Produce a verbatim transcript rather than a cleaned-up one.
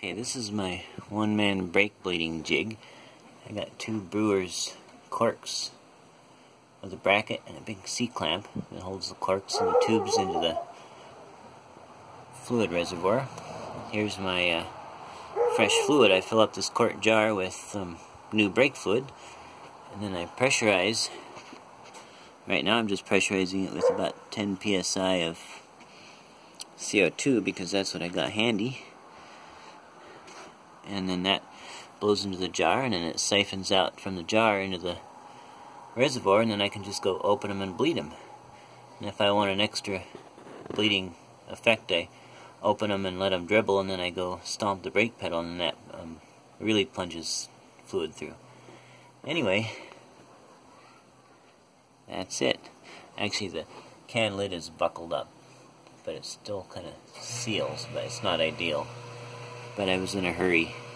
Okay, this is my one-man brake bleeding jig. I got two Brewers corks with a bracket and a big C-clamp that holds the corks and the tubes into the fluid reservoir. Here's my uh, fresh fluid. I fill up this quart jar with um, new brake fluid, and then I pressurize. Right now I'm just pressurizing it with about ten P S I of C O two because that's what I got handy. And then that blows into the jar, and then it siphons out from the jar into the reservoir, and then I can just go open them and bleed them. And if I want an extra bleeding effect, I open them and let them dribble, and then I go stomp the brake pedal, and that um, really plunges fluid through. Anyway, that's it. Actually, the can lid is buckled up, but it still kind of seals, but it's not ideal. But I was in a hurry.